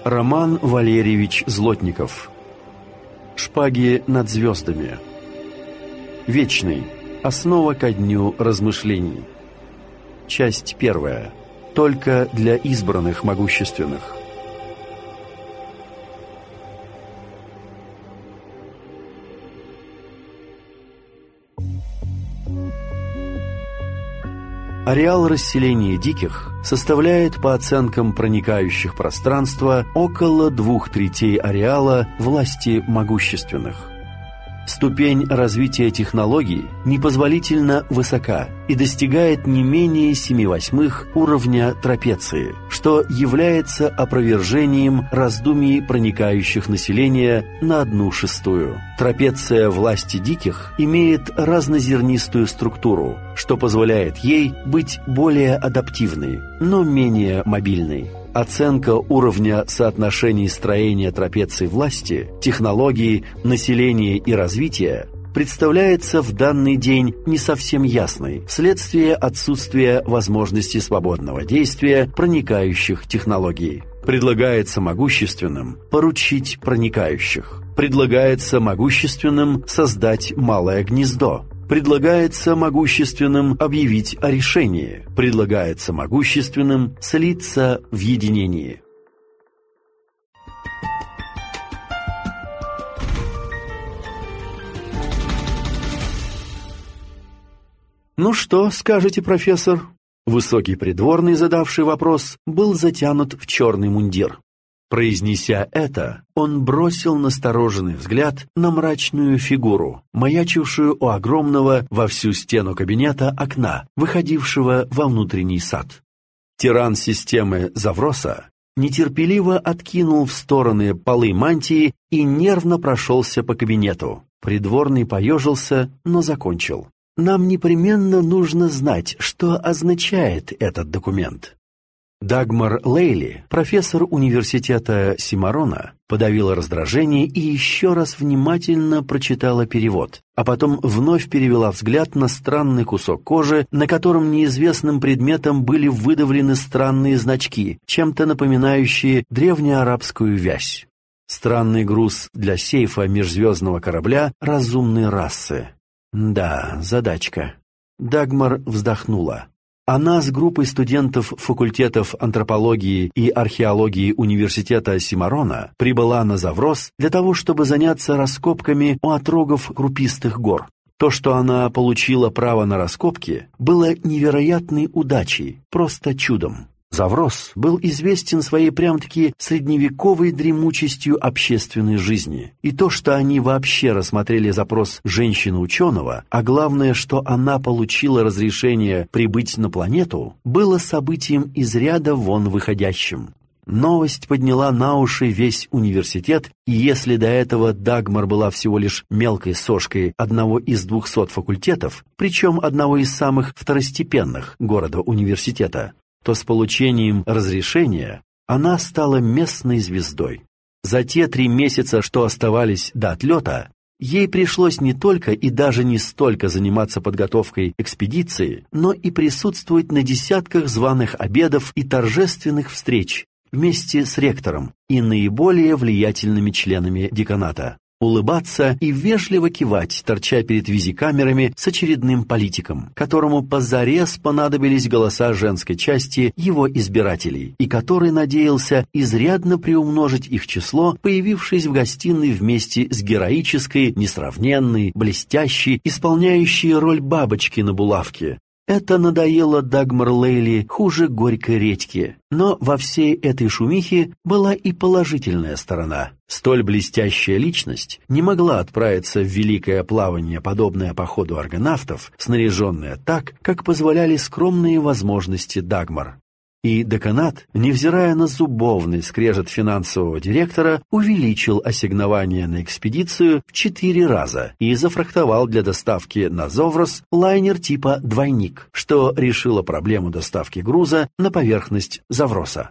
Роман Валерьевич Злотников. Шпаги над звездами. Вечный. Основа ко дню размышлений. Часть первая. Только для избранных могущественных. Ареал расселения диких составляет, по оценкам проникающих пространства, около 2/3 ареала власти могущественных. Ступень развития технологий непозволительно высока и достигает не менее 7/8 уровня трапеции, что является опровержением раздумий проникающих населения на 1/6. Трапеция власти диких имеет разнозернистую структуру, что позволяет ей быть более адаптивной, но менее мобильной. Оценка уровня соотношений строения трапеции власти, технологий, населения и развития представляется в данный день не совсем ясной вследствие отсутствия возможности свободного действия проникающих технологий. Предлагается могущественным поручить проникающих. Предлагается могущественным создать малое гнездо. Предлагается могущественным объявить о решении. Предлагается могущественным слиться в единении. «Ну что, скажете, профессор?» Высокий придворный, задавший вопрос, был затянут в черный мундир. Произнеся это, он бросил настороженный взгляд на мрачную фигуру, маячившую у огромного во всю стену кабинета окна, выходившего во внутренний сад. Тиран системы Завроса нетерпеливо откинул в стороны полы мантии и нервно прошелся по кабинету. Придворный поежился, но закончил. «Нам непременно нужно знать, что означает этот документ». Дагмар Лейли, профессор университета Симарона, подавила раздражение и еще раз внимательно прочитала перевод, а потом вновь перевела взгляд на странный кусок кожи, на котором неизвестным предметом были выдавлены странные значки, чем-то напоминающие древнеарабскую вязь. Странный груз для сейфа межзвездного корабля разумной расы. Да, задачка. Дагмар вздохнула. Она с группой студентов факультетов антропологии и археологии университета Симарона прибыла на Заврос для того, чтобы заняться раскопками у отрогов крупистых гор. То, что она получила право на раскопки, было невероятной удачей, просто чудом. Заврос был известен своей прям-таки средневековой дремучестью общественной жизни. И то, что они вообще рассмотрели запрос женщины-ученого, а главное, что она получила разрешение прибыть на планету, было событием из ряда вон выходящим. Новость подняла на уши весь университет, и если до этого Дагмар была всего лишь мелкой сошкой одного из 200 факультетов, причем одного из самых второстепенных города-университета, то с получением разрешения она стала местной звездой. За те 3 месяца, что оставались до отлета, ей пришлось не только и даже не столько заниматься подготовкой экспедиции, но и присутствовать на десятках званых обедов и торжественных встреч вместе с ректором и наиболее влиятельными членами деканата. Улыбаться и вежливо кивать, торча перед визикамерами с очередным политиком, которому позарез понадобились голоса женской части его избирателей, и который надеялся изрядно приумножить их число, появившись в гостиной вместе с героической, несравненной, блестящей, исполняющей роль бабочки на булавке. Это надоело Дагмар Лейли хуже горькой редьки. Но во всей этой шумихе была и положительная сторона. Столь блестящая личность не могла отправиться в великое плавание, подобное походу аргонавтов, снаряженная так, как позволяли скромные возможности Дагмар. И деканат, невзирая на зубовный скрежет финансового директора, увеличил ассигнование на экспедицию в 4 раза и зафрахтовал для доставки на Заврос лайнер типа «Двойник», что решило проблему доставки груза на поверхность Завроса.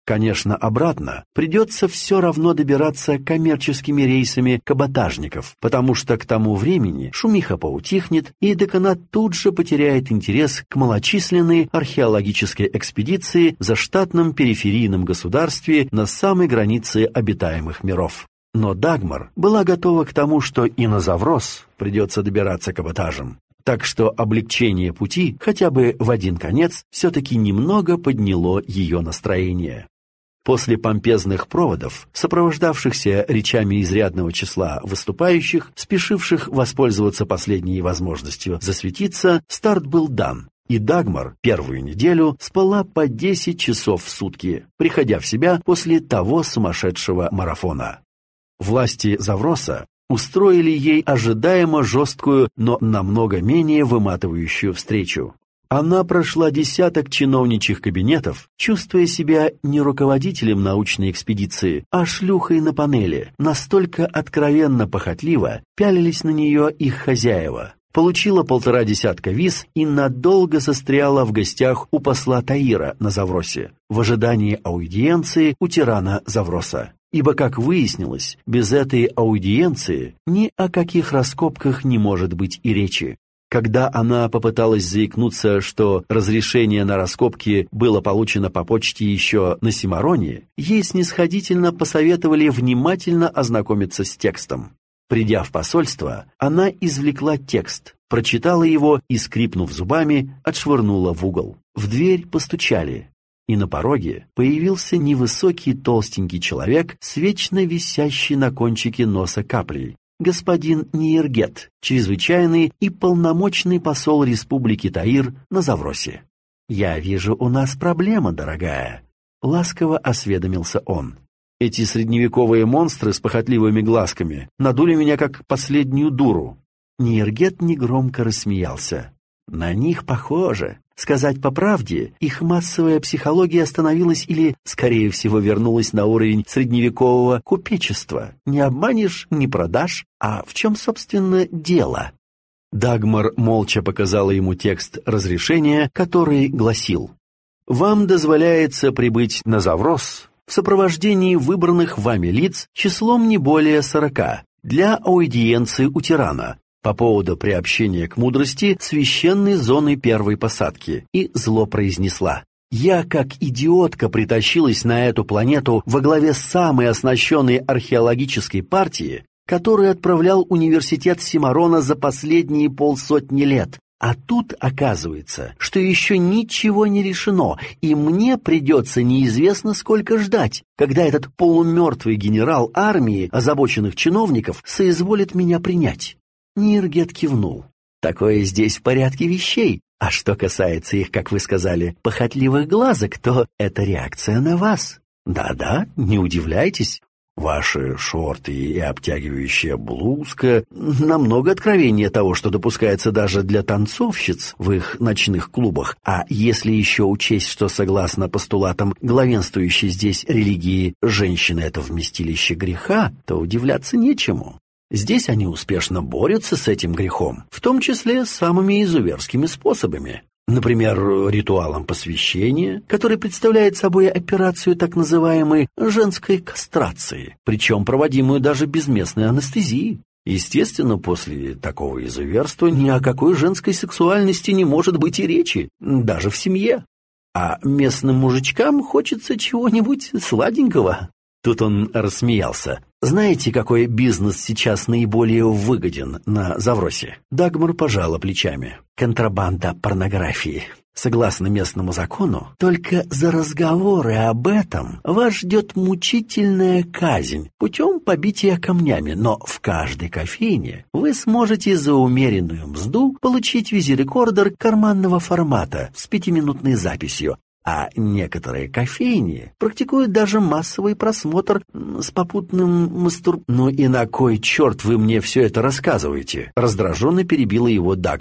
Конечно, обратно придется все равно добираться коммерческими рейсами каботажников, потому что к тому времени шумиха поутихнет, и деканат тут же потеряет интерес к малочисленной археологической экспедиции в заштатном периферийном государстве на самой границе обитаемых миров. Но Дагмар была готова к тому, что и на Заврос придется добираться каботажем. Так что облегчение пути хотя бы в один конец все-таки немного подняло ее настроение. После помпезных проводов, сопровождавшихся речами изрядного числа выступающих, спешивших воспользоваться последней возможностью засветиться, старт был дан, и Дагмар первую неделю спала по 10 часов в сутки, приходя в себя после того сумасшедшего марафона. Власти Завроса устроили ей ожидаемо жесткую, но намного менее выматывающую встречу. Она прошла десяток чиновничьих кабинетов, чувствуя себя не руководителем научной экспедиции, а шлюхой на панели. Настолько откровенно похотливо пялились на нее их хозяева. Получила 1,5 десятка виз и надолго застряла в гостях у посла Таира на Завросе, в ожидании аудиенции у тирана Завроса. Ибо, как выяснилось, без этой аудиенции ни о каких раскопках не может быть и речи. Когда она попыталась заикнуться, что разрешение на раскопки было получено по почте еще на Симароне, ей снисходительно посоветовали внимательно ознакомиться с текстом. Придя в посольство, она извлекла текст, прочитала его и, скрипнув зубами, отшвырнула в угол. В дверь постучали, и на пороге появился невысокий толстенький человек с вечно висящей на кончике носа каплей. Господин Ниергет, чрезвычайный и полномочный посол Республики Таир на Завросе. «Я вижу, у нас проблема, дорогая», — ласково осведомился он. Эти средневековые монстры с похотливыми глазками надули меня как последнюю дуру. Ниергет негромко рассмеялся. «На них похоже. Сказать по правде, их массовая психология остановилась или, скорее всего, вернулась на уровень средневекового купечества. Не обманешь, не продашь. А в чем, собственно, дело?» Дагмар молча показала ему текст разрешения, который гласил: «Вам дозволяется прибыть на Заврос в сопровождении выбранных вами лиц числом не более 40 для аудиенции у тирана по поводу приобщения к мудрости священной зоны первой посадки», и зло произнесла: «Я, как идиотка, притащилась на эту планету во главе самой оснащенной археологической партии, которую отправлял университет Симарона за последние 50 лет. А тут оказывается, что еще ничего не решено, и мне придется неизвестно сколько ждать, когда этот полумертвый генерал армии озабоченных чиновников соизволит меня принять». Ниергет кивнул. «Такое здесь в порядке вещей. А что касается их, как вы сказали, похотливых глазок, то это реакция на вас. Да-да, не удивляйтесь. Ваши шорты и обтягивающая блузка намного откровеннее того, что допускается даже для танцовщиц в их ночных клубах. А если еще учесть, что согласно постулатам главенствующей здесь религии женщина — это вместилище греха, то удивляться нечему. Здесь они успешно борются с этим грехом, в том числе самыми изуверскими способами. Например, ритуалом посвящения, который представляет собой операцию так называемой женской кастрации, причем проводимую даже без местной анестезии. Естественно, после такого изуверства ни о какой женской сексуальности не может быть и речи, даже в семье. А местным мужичкам хочется чего-нибудь сладенького. Тут он рассмеялся. «Знаете, какой бизнес сейчас наиболее выгоден на Завросе?» Дагмар пожала плечами. «Контрабанда порнографии. Согласно местному закону, только за разговоры об этом вас ждет мучительная казнь путем побития камнями, но в каждой кофейне вы сможете за умеренную мзду получить визирекордер карманного формата с 5-минутной записью. А некоторые кофейни практикуют даже массовый просмотр с попутным «Ну и на кой черт вы мне все это рассказываете?» Раздраженно перебила его Дагмар.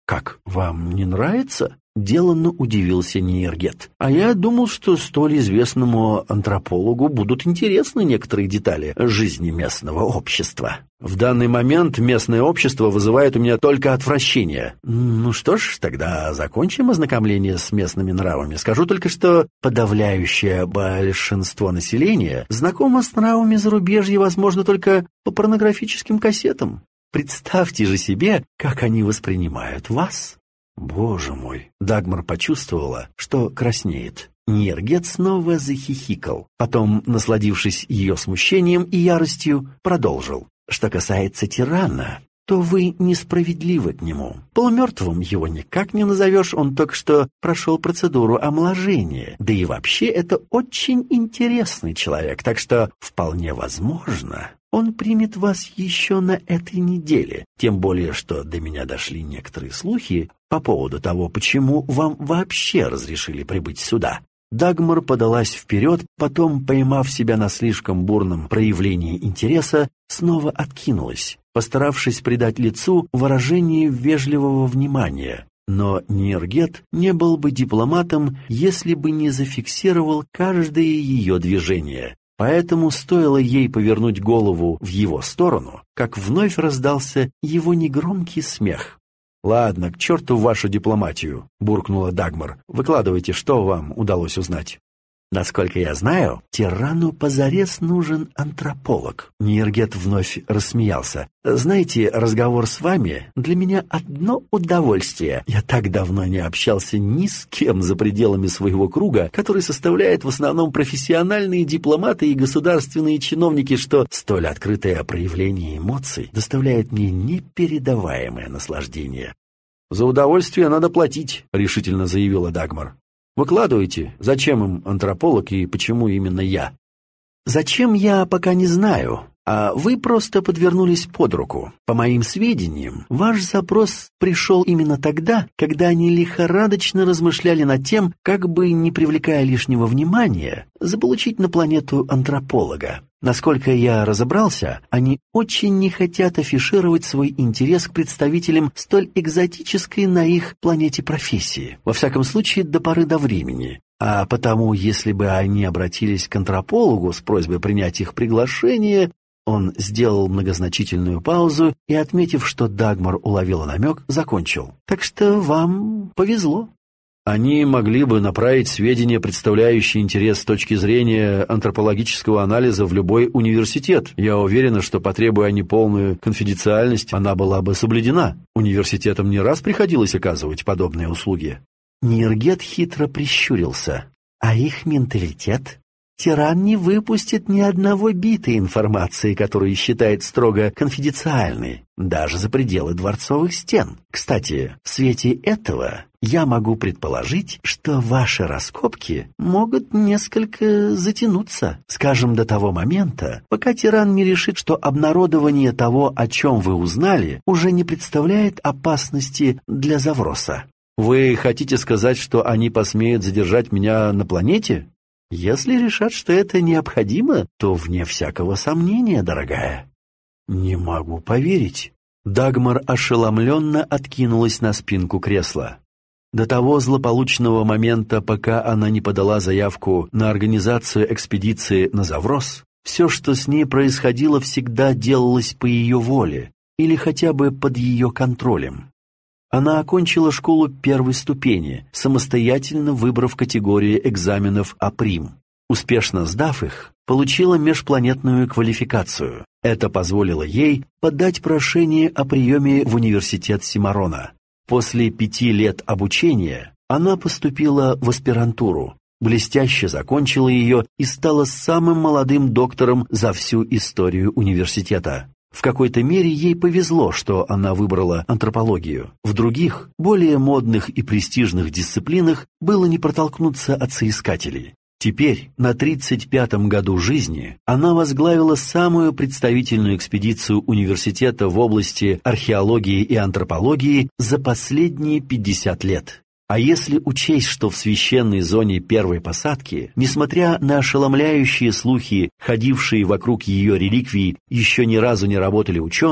«Как, вам не нравится?» — деланно удивился Ниергет. «А я думал, что столь известному антропологу будут интересны некоторые детали жизни местного общества. В данный момент местное общество вызывает у меня только отвращение. Ну что ж, тогда закончим ознакомление с местными нравами. Скажу только, что подавляющее большинство населения знакомо с нравами зарубежья, возможно, только по порнографическим кассетам. Представьте же себе, как они воспринимают вас». «Боже мой!» Дагмар почувствовала, что краснеет. Ниергет снова захихикал. Потом, насладившись ее смущением и яростью, продолжил. «Что касается тирана, то вы несправедливы к нему. Полумертвым его никак не назовешь, он только что прошел процедуру омоложения. Да и вообще это очень интересный человек, так что вполне возможно, он примет вас еще на этой неделе. Тем более, что до меня дошли некоторые слухи по поводу того, почему вам вообще разрешили прибыть сюда». Дагмар подалась вперед, потом, поймав себя на слишком бурном проявлении интереса, снова откинулась, постаравшись придать лицу выражение вежливого внимания. Но Ниергет не был бы дипломатом, если бы не зафиксировал каждое ее движение. Поэтому стоило ей повернуть голову в его сторону, как вновь раздался его негромкий смех. «Ладно, к черту вашу дипломатию», — буркнула Дагмар. «Выкладывайте, что вам удалось узнать». «Насколько я знаю, тирану позарез нужен антрополог». Ниергет вновь рассмеялся. «Знаете, разговор с вами для меня одно удовольствие. Я так давно не общался ни с кем за пределами своего круга, который составляет в основном профессиональные дипломаты и государственные чиновники, что столь открытое проявление эмоций доставляет мне непередаваемое наслаждение». «За удовольствие надо платить», — решительно заявила Дагмар. «Выкладывайте, зачем им антрополог и почему именно я?» «Зачем, я пока не знаю, а вы просто подвернулись под руку. По моим сведениям, ваш запрос пришел именно тогда, когда они лихорадочно размышляли над тем, как бы, не привлекая лишнего внимания, заполучить на планету антрополога. Насколько я разобрался, они очень не хотят афишировать свой интерес к представителям столь экзотической на их планете профессии, во всяком случае до поры до времени. А потому, если бы они обратились к антропологу с просьбой принять их приглашение...» Он сделал многозначительную паузу и, отметив, что Дагмар уловила намек, закончил. «Так что вам повезло». «Они могли бы направить сведения, представляющие интерес с точки зрения антропологического анализа, в любой университет. Я уверена, что, потребуя они полную конфиденциальность, она была бы соблюдена. Университетам не раз приходилось оказывать подобные услуги». Ниергет хитро прищурился. «А их менталитет? Тиран не выпустит ни одного бита информации, которую считает строго конфиденциальной, даже за пределы дворцовых стен. Кстати, в свете этого я могу предположить, что ваши раскопки могут несколько затянуться, скажем, до того момента, пока тиран не решит, что обнародование того, о чем вы узнали, уже не представляет опасности для Завроса». «Вы хотите сказать, что они посмеют задержать меня на планете?» «Если решат, что это необходимо, то вне всякого сомнения, дорогая». «Не могу поверить». Дагмар ошеломленно откинулась на спинку кресла. До того злополучного момента, пока она не подала заявку на организацию экспедиции на Заврос, все, что с ней происходило, всегда делалось по ее воле или хотя бы под ее контролем. Она окончила школу первой ступени, самостоятельно выбрав категории экзаменов А'. Успешно сдав их, получила межпланетную квалификацию. Это позволило ей подать прошение о приеме в университет Симарона. После 5 лет обучения она поступила в аспирантуру, блестяще закончила ее и стала самым молодым доктором за всю историю университета. В какой-то мере ей повезло, что она выбрала антропологию. В других, более модных и престижных дисциплинах было не протолкнуться от соискателей. Теперь, на 35-м году жизни, она возглавила самую представительную экспедицию университета в области археологии и антропологии за последние 50 лет. А если учесть, что в священной зоне первой посадки, несмотря на ошеломляющие слухи, ходившие вокруг ее реликвий, еще ни разу не работали ученые,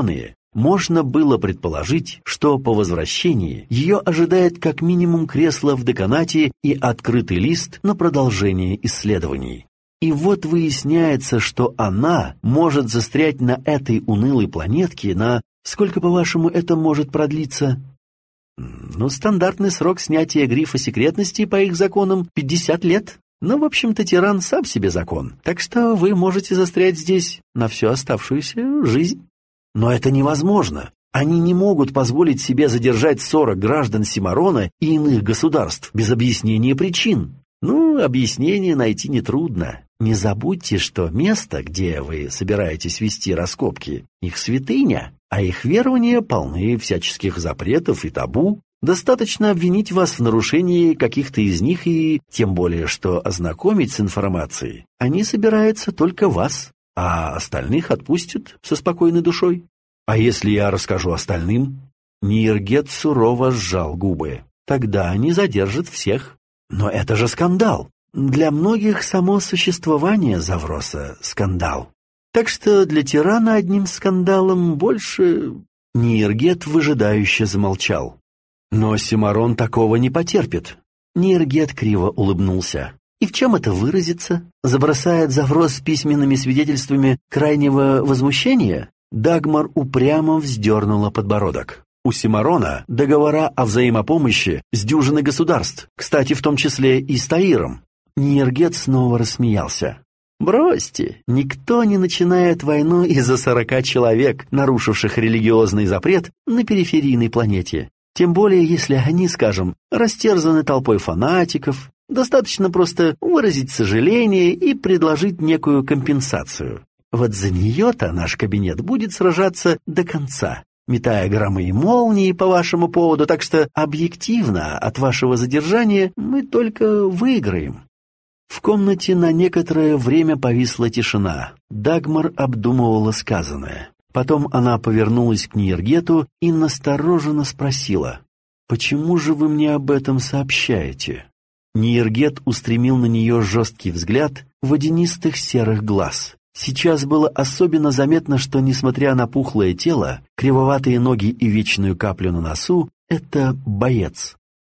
можно было предположить, что по возвращении ее ожидает как минимум кресло в деканате и открытый лист на продолжение исследований. И вот выясняется, что она может застрять на этой унылой планетке на... Сколько, по-вашему, это может продлиться? Ну, стандартный срок снятия грифа секретности по их законам 50 лет. Но, в общем-то, тиран сам себе закон, так что вы можете застрять здесь на всю оставшуюся жизнь. Но это невозможно. Они не могут позволить себе задержать 40 граждан Симарона и иных государств без объяснения причин. Ну, объяснение найти нетрудно. Не забудьте, что место, где вы собираетесь вести раскопки, их святыня, а их верования полны всяческих запретов и табу. Достаточно обвинить вас в нарушении каких-то из них, и тем более, что ознакомить с информацией они собираются только вас, а остальных отпустят со спокойной душой. А если я расскажу остальным? Ниергет сурово сжал губы. Тогда они задержат всех. Но это же скандал. Для многих само существование Завроса — скандал. Так что для тирана одним скандалом больше... Ниергет выжидающе замолчал. Но Симарон такого не потерпит. Ниергет криво улыбнулся. И в чем это выразится? Забросает Заврос письменными свидетельствами крайнего возмущения? Дагмар упрямо вздернула подбородок. У Симарона договора о взаимопомощи с дюжиной государств, кстати, в том числе и с Таиром. Ниергет снова рассмеялся. Бросьте, никто не начинает войну из-за 40 человек, нарушивших религиозный запрет на периферийной планете. Тем более, если они, скажем, растерзаны толпой фанатиков, достаточно просто выразить сожаление и предложить некую компенсацию. Вот за нее-то наш кабинет будет сражаться до конца, метая громы и молнии по вашему поводу, так что объективно от вашего задержания мы только выиграем. В комнате на некоторое время повисла тишина. Дагмар обдумывала сказанное. Потом она повернулась к Ниергету и настороженно спросила: «Почему же вы мне об этом сообщаете?» Ниергет устремил на нее жесткий взгляд водянистых серых глаз. Сейчас было особенно заметно, что, несмотря на пухлое тело, кривоватые ноги и вечную каплю на носу, это боец.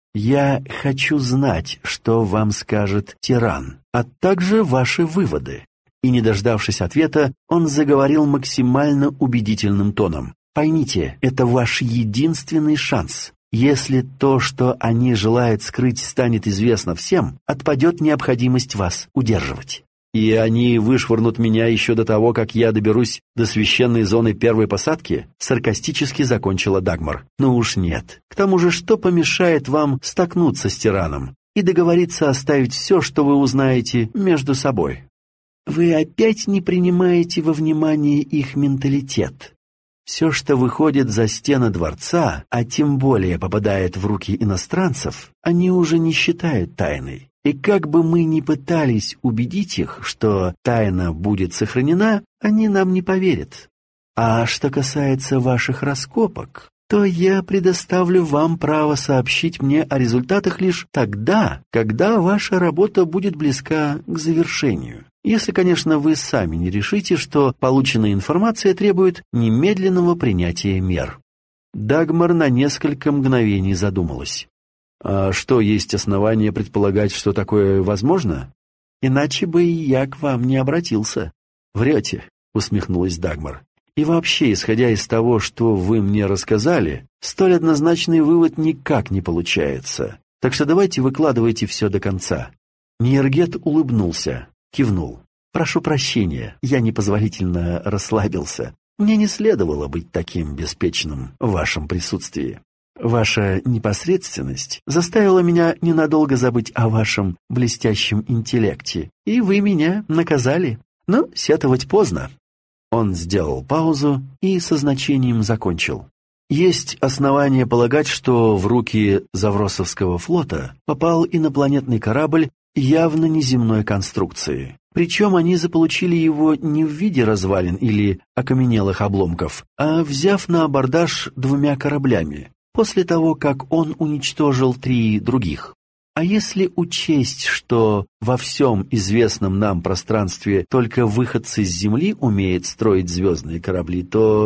«Я хочу знать, что вам скажет тиран, а также ваши выводы». И, не дождавшись ответа, он заговорил максимально убедительным тоном. «Поймите, это ваш единственный шанс. Если то, что они желают скрыть, станет известно всем, отпадет необходимость вас удерживать. И они вышвырнут меня еще до того, как я доберусь до священной зоны первой посадки?» Саркастически закончила Дагмар. «Ну уж нет. К тому же, что помешает вам столкнуться с тираном и договориться оставить все, что вы узнаете, между собой? Вы опять не принимаете во внимание их менталитет. Все, что выходит за стены дворца, а тем более попадает в руки иностранцев, они уже не считают тайной. И как бы мы ни пытались убедить их, что тайна будет сохранена, они нам не поверят. А что касается ваших раскопок, то я предоставлю вам право сообщить мне о результатах лишь тогда, когда ваша работа будет близка к завершению. Если, конечно, вы сами не решите, что полученная информация требует немедленного принятия мер». Дагмар на несколько мгновений задумалась. «А что, есть основания предполагать, что такое возможно? Иначе бы и я к вам не обратился». «Врете», — усмехнулась Дагмар. «И вообще, исходя из того, что вы мне рассказали, столь однозначный вывод никак не получается. Так что давайте выкладывайте все до конца». Ниергет улыбнулся, кивнул. «Прошу прощения, я непозволительно расслабился. Мне не следовало быть таким беспечным в вашем присутствии. Ваша непосредственность заставила меня ненадолго забыть о вашем блестящем интеллекте, и вы меня наказали. Но сетовать поздно». Он сделал паузу и со значением закончил. «Есть основания полагать, что в руки Завросовского флота попал инопланетный корабль явно неземной конструкции. Причем они заполучили его не в виде развалин или окаменелых обломков, а взяв на абордаж 2 кораблями, после того, как он уничтожил 3 других. А если учесть, что во всем известном нам пространстве только выходцы с Земли умеют строить звездные корабли, то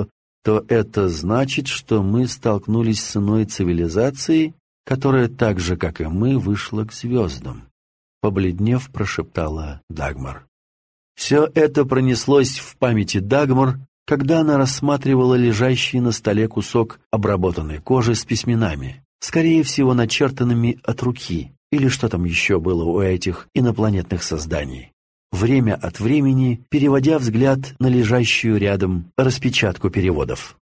то это значит, что мы столкнулись с иной цивилизацией, которая так же, как и мы, вышла к звездам. Побледнев, прошептала Дагмар. Все это пронеслось в памяти Дагмар, когда она рассматривала лежащий на столе кусок обработанной кожи с письменами, скорее всего, начертанными от руки, или что там еще было у этих инопланетных созданий. Время от времени переводя взгляд на лежащую рядом распечатку переводов.